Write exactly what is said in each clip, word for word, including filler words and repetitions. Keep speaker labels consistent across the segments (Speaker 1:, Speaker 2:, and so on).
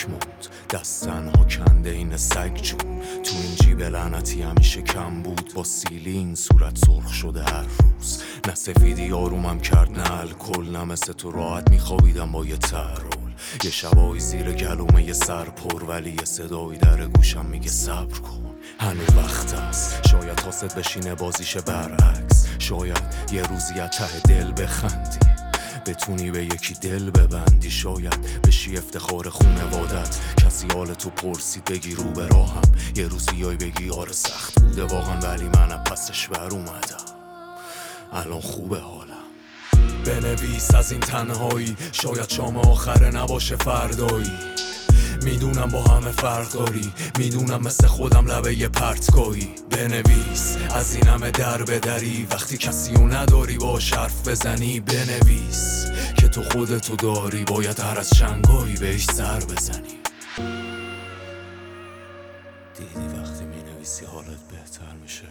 Speaker 1: تک موند، دست تنها کنده این سگ جون. تو این جیب لعنتی همیشه کم بود، با سیلین صورت سرخ شده هر روز. نه سفیدی آرومم کرد نه الکل، نه مثل تو راحت میخوابیدم با یه ترول. یه شبایی زیر گلومه یه سر پر، ولی یه صدایی در گوشم میگه صبر کن، هنوز وقت است. شاید حاست بشینه بازیشه برعکس، شاید یه روزی از ته دل بخندی، بتونی به یکی دل ببندی. شاید بشی افتخار خونوادت، کسی حال تو پرسید بگی رو به راهم. یه روز بیای بگی آره سخت بوده واقعا، ولی من پسش بر اومدم، الان خوبه حالم. بنویس از این تنهایی، شاید شام آخره نباشه فردایی. میدونم با همه فرق داری، میدونم مثل خودم لبه یه پرتگاهی. بنویس از این همه در بدری، وقتی کسی رو نداری باش حرف بزنی. بنویس که تو خودتو داری، باید هر از شنگایی بهش سر بزنی. دیدی وقتی مینویسی حالت بهتر میشه؟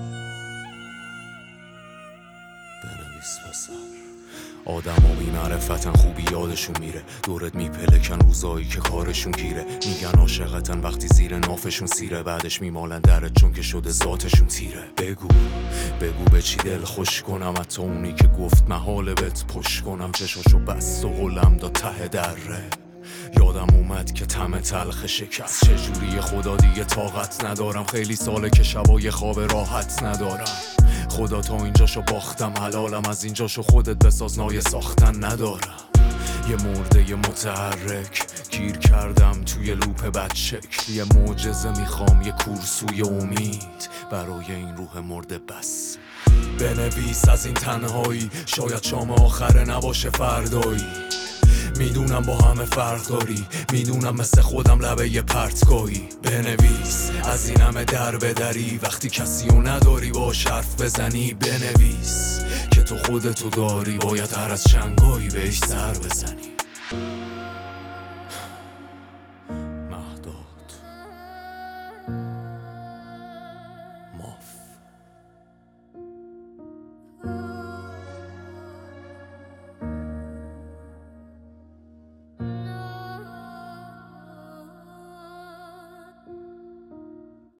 Speaker 1: بنویس پسر. آدم ها بی معرفتن، خوبی یادشون میره، دورت میپلکن روزایی که کارشون گیره. میگن عاشقتن وقتی زیر نافشون سیره، بعدش میمالن درت چون که شده ذاتشون تیره. بگو بگو به چی دل خوش کنم، حتی اونی که گفت محاله بهت پشت کنم. چشاشو بست و قلم داد ته دره، یادم اومد که طعم تلخ شکست چجوری. خدا دیگه طاقت ندارم، خیلی ساله که شبای خواب راحت ندارم. خدا تا اینجاشو باختم حلالم، از اینجاشو خودت بساز نایه ساختن ندارم. یه مرده یه متحرک گیر کردم توی لوپ بد شکل، یه معجزه میخوام، یه کورسوی امید برای این روح مرده بس. بنویس از این تنهایی، شاید شام آخره نباشه فردایی. میدونم با همه فرق داری، میدونم مثل خودم لبه یه پرتگاهی. بنویس از این همه در بدری، وقتی کسی رو نداری باش حرف بزنی. بنویس که تو خودتو داری، باید هر از چنگایی بهش سر بزنی.